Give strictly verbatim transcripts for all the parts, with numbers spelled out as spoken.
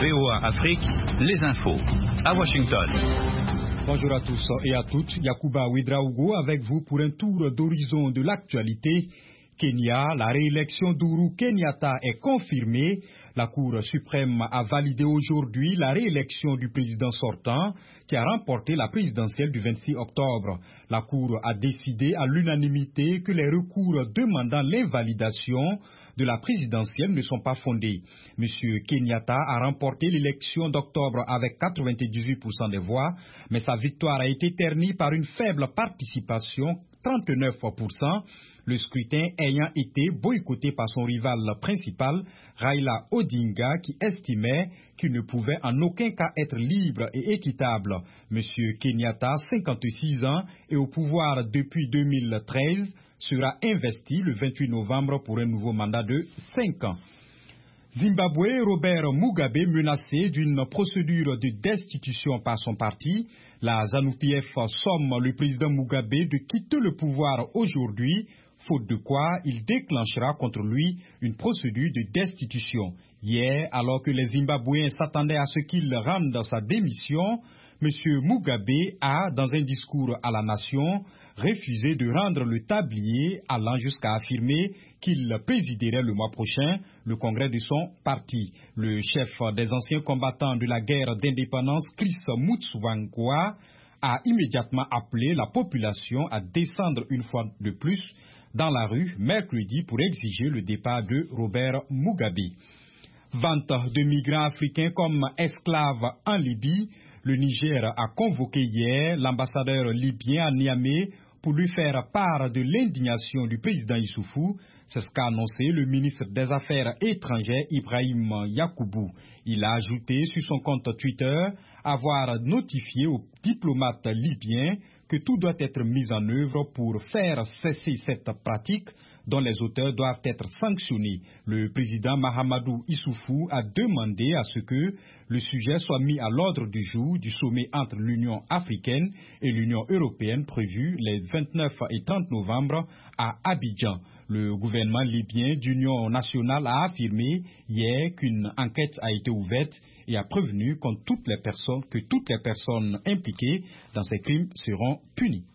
V O A Afrique, les infos. À Washington. Bonjour à tous et à toutes. Yacouba Ouedraogo avec vous pour un tour d'horizon de l'actualité. Kenya, la réélection d'Ourou Kenyatta est confirmée. La Cour suprême a validé aujourd'hui la réélection du président sortant qui a remporté la présidentielle du vingt-six octobre. La Cour a décidé à l'unanimité que les recours demandant l'invalidation de la présidentielle ne sont pas fondés. Monsieur Kenyatta a remporté l'élection d'octobre avec quatre-vingt-dix-huit pour cent des voix, mais sa victoire a été ternie par une faible participation, trente-neuf pour cent, le scrutin ayant été boycotté par son rival principal, Raila Odinga, qui estimait qu'il ne pouvait en aucun cas être libre et équitable. Monsieur Kenyatta, cinquante-six ans, est au pouvoir depuis deux mille treize, sera investi le vingt-huit novembre pour un nouveau mandat de cinq ans. Zimbabwe, Robert Mugabe menacé d'une procédure de destitution par son parti. La ZANU-P F somme le président Mugabe de quitter le pouvoir aujourd'hui, faute de quoi il déclenchera contre lui une procédure de destitution. Hier, alors que les Zimbabwéens s'attendaient à ce qu'il rende sa démission, M. Mugabe a, dans un discours à la nation, refusé de rendre le tablier, allant jusqu'à affirmer qu'il présiderait le mois prochain le congrès de son parti. Le chef des anciens combattants de la guerre d'indépendance, Chris Mutsvangwa, a immédiatement appelé la population à descendre une fois de plus dans la rue mercredi pour exiger le départ de Robert Mugabe. Vente de migrants africains comme esclaves en Libye. Le Niger a convoqué hier l'ambassadeur libyen à Niamey pour lui faire part de l'indignation du président Issoufou. C'est ce qu'a annoncé le ministre des Affaires étrangères Ibrahim Yacoubou. Il a ajouté sur son compte Twitter avoir notifié aux diplomates libyens que tout doit être mis en œuvre pour faire cesser cette pratique dont les auteurs doivent être sanctionnés. Le président Mahamadou Issoufou a demandé à ce que le sujet soit mis à l'ordre du jour du sommet entre l'Union africaine et l'Union européenne prévu les vingt-neuf et trente novembre à Abidjan. Le gouvernement libyen d'union nationale a affirmé hier qu'une enquête a été ouverte et a prévenu contre toutes les personnes, que toutes les personnes impliquées dans ces crimes seront punies.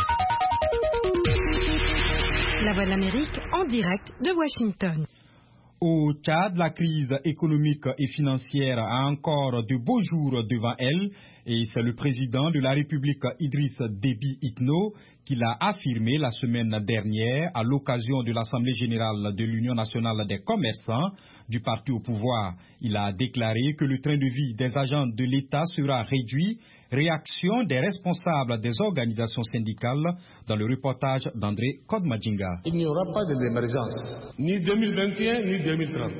La Voix de l'Amérique en direct de Washington. Au Tchad, la crise économique et financière a encore de beaux jours devant elle et c'est le président de la République Idriss Déby Itno qui l'a affirmé la semaine dernière à l'occasion de l'Assemblée générale de l'Union nationale des commerçants du parti au pouvoir. Il a déclaré que le train de vie des agents de l'État sera réduit. Réaction des responsables des organisations syndicales dans le reportage d'André Kodmadjinga. Il n'y aura pas de l'émergence, ni deux mille vingt et un, ni deux mille trente.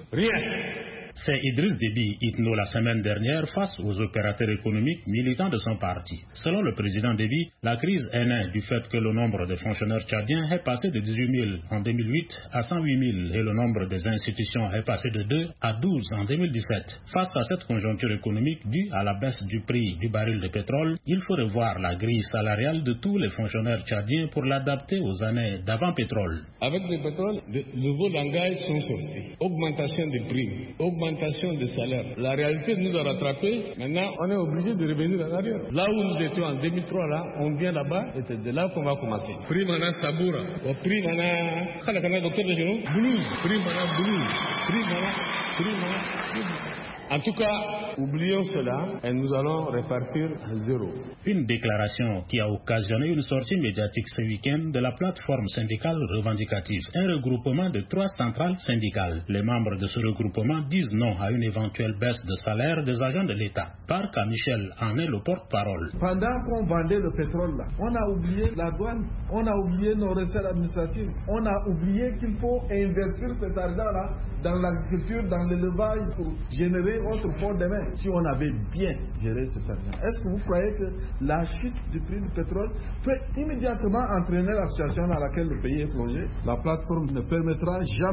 Rien. C'est Idriss Déby Itno la semaine dernière face aux opérateurs économiques militants de son parti. Selon le président Déby, la crise est née du fait que le nombre de fonctionnaires tchadiens est passé de dix-huit mille en deux mille huit à cent huit mille et le nombre des institutions est passé de deux à douze en deux mille dix-sept. Face à cette conjoncture économique due à la baisse du prix du baril de pétrole, il faut revoir la grille salariale de tous les fonctionnaires tchadiens pour l'adapter aux années d'avant pétrole. Avec le pétrole, de nouveaux langages sont sortis. Augmentation des prix, augmentation des salaires. La réalité nous a rattrapés. Maintenant, on est obligé de revenir en arrière. Là où nous étions en deux mille trois, là, on vient là-bas et c'est de là qu'on va commencer. Prix mana saboura, prix mana, quand on a docteur de genoux, blues, prix mana blues, prix mana, prix mana, prix. En tout cas, oublions cela et nous allons répartir à zéro. Une déclaration qui a occasionné une sortie médiatique ce week-end de la plateforme syndicale revendicative, un regroupement de trois centrales syndicales. Les membres de ce regroupement disent non à une éventuelle baisse de salaire des agents de l'État. Parc à Michel en est le porte-parole. Pendant qu'on vendait le pétrole là, on a oublié la douane, on a oublié nos recettes administratives, on a oublié qu'il faut investir cet argent là dans l'agriculture, dans l'élevage pour générer autre port demain. Si on avait bien géré cet argent, est-ce que vous croyez que la chute du prix du pétrole peut immédiatement entraîner la situation dans laquelle le pays est plongé? La plateforme ne permettra jamais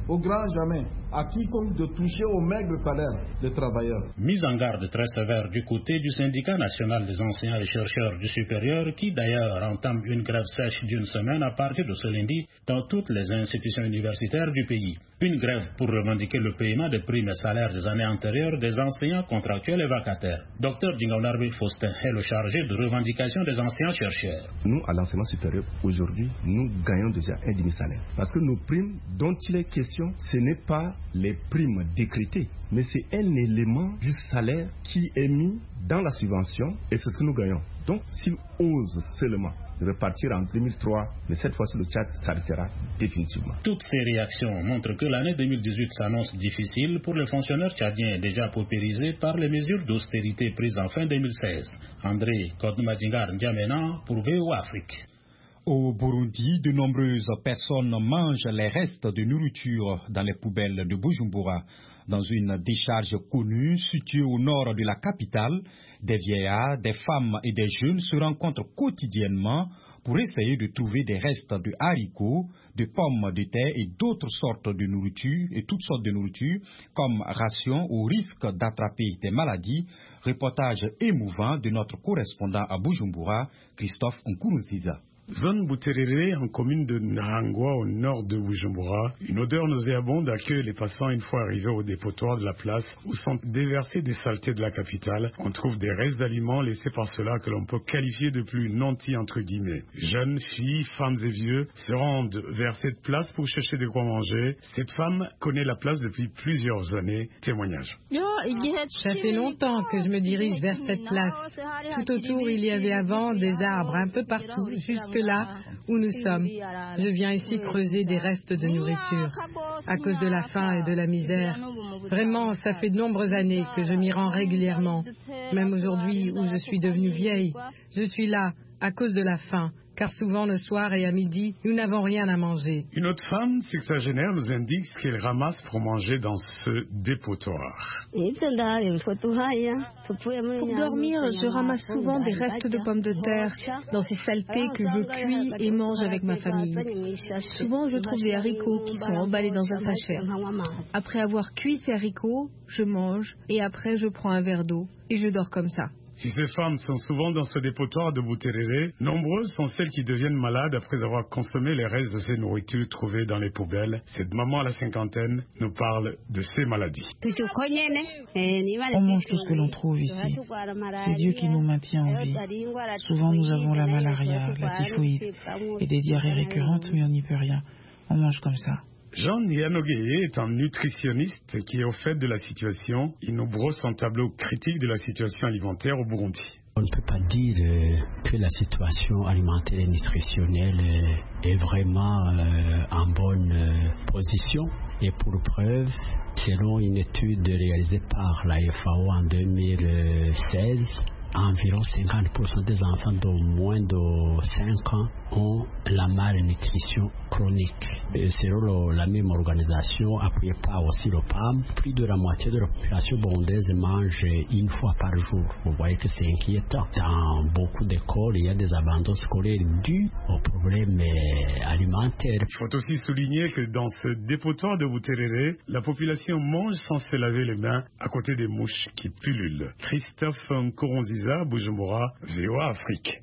au grand jamais à quiconque de toucher au maigre salaire des travailleurs. Mise en garde très sévère du côté du syndicat national des enseignants et chercheurs du supérieur qui d'ailleurs entame une grève sèche d'une semaine à partir de ce lundi dans toutes les institutions universitaires du pays. Une grève pour revendiquer le paiement des primes et salaires des années antérieures des enseignants contractuels et vacataires. Docteur Dingaunarbe Faustin est le chargé de revendication des enseignants-chercheurs. Nous, à l'enseignement supérieur, aujourd'hui, nous gagnons déjà un demi-salaire. Parce que nos primes dont il est question, ce n'est pas les primes décrétées, mais c'est un élément du salaire qui est mis dans la subvention et c'est ce que nous gagnons. Donc, s'ils osent seulement repartir en deux mille trois, mais cette fois-ci le Tchad s'arrêtera définitivement. Toutes ces réactions montrent que l'année deux mille dix-huit s'annonce difficile pour les fonctionnaires tchadiens déjà paupérisés par les mesures d'austérité prises en fin deux mille seize. André Kodmadingar N'Djamena pour V O A Afrique. Au Burundi, de nombreuses personnes mangent les restes de nourriture dans les poubelles de Bujumbura. Dans une décharge connue située au nord de la capitale, des vieillards, des femmes et des jeunes se rencontrent quotidiennement pour essayer de trouver des restes de haricots, de pommes de terre et d'autres sortes de nourriture et toutes sortes de nourriture comme ration au risque d'attraper des maladies. Reportage émouvant de notre correspondant à Bujumbura, Christophe Nkuruziza. Zone Buterere, en commune de Nahangwa, au nord de Bujumbura, une odeur nauséabonde accueille les passants une fois arrivés au dépotoir de la place où sont déversées des saletés de la capitale. On trouve des restes d'aliments laissés par ceux-là que l'on peut qualifier de plus nantis entre guillemets. Jeunes, filles, femmes et vieux se rendent vers cette place pour chercher de quoi manger. Cette femme connaît la place depuis plusieurs années. Témoignage. Ça fait longtemps que je me dirige vers cette place. Tout autour, il y avait avant des arbres un peu partout, jusque là où nous sommes. Je viens ici creuser des restes de nourriture à cause de la faim et de la misère. Vraiment, ça fait de nombreuses années que je m'y rends régulièrement. Même aujourd'hui où je suis devenue vieille, je suis là à cause de la faim. Car souvent le soir et à midi, nous n'avons rien à manger. Une autre femme sexagénaire nous indique ce qu'elle ramasse pour manger dans ce dépotoir. Pour dormir, je ramasse souvent des restes de pommes de terre dans ces saletés que je cuis et mange avec ma famille. Souvent, je trouve des haricots qui sont emballés dans un sachet. Après avoir cuit ces haricots, je mange et après je prends un verre d'eau et je dors comme ça. Si ces femmes sont souvent dans ce dépotoir de Buterere, nombreuses sont celles qui deviennent malades après avoir consommé les restes de ces nourritures trouvées dans les poubelles. Cette maman à la cinquantaine nous parle de ces maladies. On mange tout ce que l'on trouve ici. C'est Dieu qui nous maintient en vie. Souvent nous avons la malaria, la typhoïde et des diarrhées récurrentes, mais on n'y peut rien. On mange comme ça. Jean Yanogeye est un nutritionniste qui est au fait de la situation. Il nous brosse un tableau critique de la situation alimentaire au Burundi. On ne peut pas dire euh, que la situation alimentaire et nutritionnelle est vraiment euh, en bonne euh, position. Et pour preuve, selon une étude réalisée par la F A O en deux mille seize, environ cinquante pour cent des enfants de moins de cinq ans ont la malnutrition chronique. Et selon le, la même organisation, appuyée par aussi le P A M, plus de la moitié de la population burundaise mange une fois par jour. Vous voyez que c'est inquiétant. Dans beaucoup d'écoles, il y a des abandons scolaires dus aux problèmes alimentaires. Il faut aussi souligner que dans ce dépotoir de Buterere, la population mange sans se laver les mains à côté des mouches qui pullulent. Christophe Nkuruziza, Bujumbura, V O A Afrique.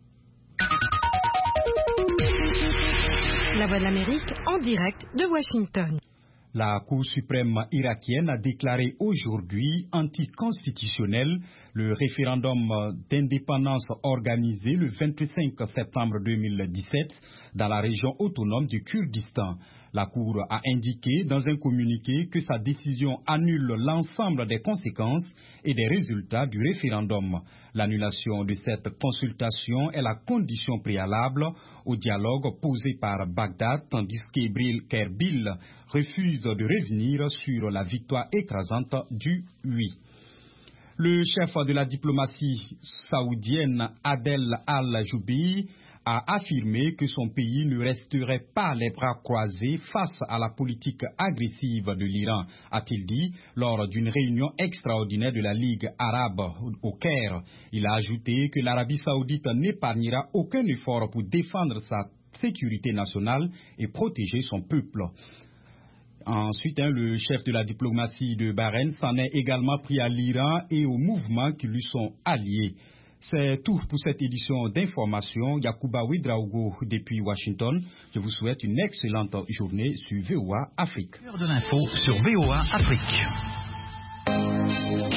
La Voix de l'Amérique en direct de Washington. La Cour suprême irakienne a déclaré aujourd'hui anticonstitutionnel le référendum d'indépendance organisé le vingt-cinq septembre deux mille dix-sept dans la région autonome du Kurdistan. La Cour a indiqué dans un communiqué que sa décision annule l'ensemble des conséquences et des résultats du référendum. L'annulation de cette consultation est la condition préalable au dialogue posé par Bagdad, tandis qu'Erbil refuse de revenir sur la victoire écrasante du oui. Le chef de la diplomatie saoudienne Adel Al-Joubi a affirmé que son pays ne resterait pas les bras croisés face à la politique agressive de l'Iran, a-t-il dit lors d'une réunion extraordinaire de la Ligue arabe au Caire. Il a ajouté que l'Arabie saoudite n'épargnera aucun effort pour défendre sa sécurité nationale et protéger son peuple. Ensuite, hein, le chef de la diplomatie de Bahreïn s'en est également pris à l'Iran et aux mouvements qui lui sont alliés. C'est tout pour cette édition d'information. Yacouba Ouedraogo depuis Washington. Je vous souhaite une excellente journée sur V O A Afrique. Heure de l'info sur V O A Afrique.